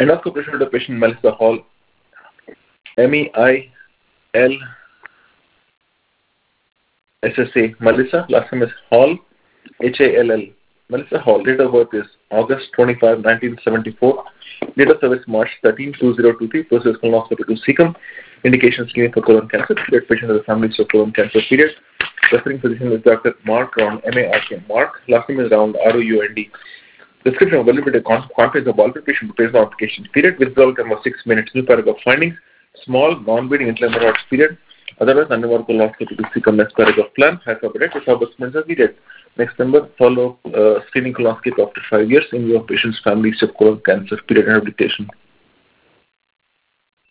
Endoscopy showed the patient Melissa Hall, MEILSSA, Melissa, last name is Hall, HALL. Melissa Hall, date of birth is August 25, 1974. Date of service March 13, 2023. Process colonoscopy to cecum. Indication screening for colon cancer. Period patient of the family of colon cancer. Period. Referring physician is Dr. Mark Round, M-A-R-K. Mark. Last name is Round, R-O-U-N-D. Description of availability confidence of bowel preparation to patient application. Period. Withdrawal time of 6 minutes. New paragraph findings. Small, non-bleeding intraluminal hemorrhoids. Period. Otherwise, underwork colonoscopy to cecum. Next paragraph plan. Hyperparatic. Establishments are needed. Next number, follow screening colonoscopy after 5 years in your patient's family of colon cancer. Period. Rehabilitation.